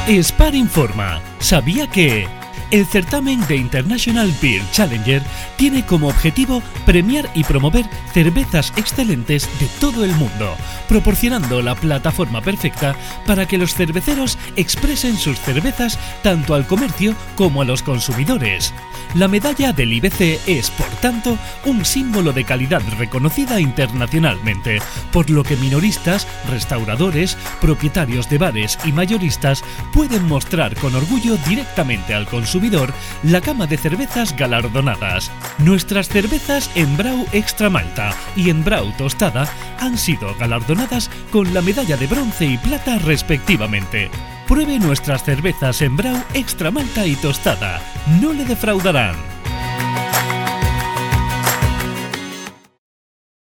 Spar informa. ¿Sabía que el certamen de International Beer Challenger tiene como objetivo premiar y promover cervezas excelentes de todo el mundo, proporcionando la plataforma perfecta para que los cerveceros expresen sus cervezas tanto al comercio como a los consumidores? La medalla del IBC es, por tanto, un símbolo de calidad reconocida internacionalmente, por lo que minoristas, restauradores, propietarios de bares y mayoristas pueden mostrar con orgullo directamente al consumidor la gama de cervezas galardonadas. Nuestras cervezas en Brau Extra Malta y en Brau Tostada han sido galardonadas con la medalla de bronce y plata respectivamente. Pruebe nuestras cervezas en Brau Extra Malta y Tostada, no le defraudarán.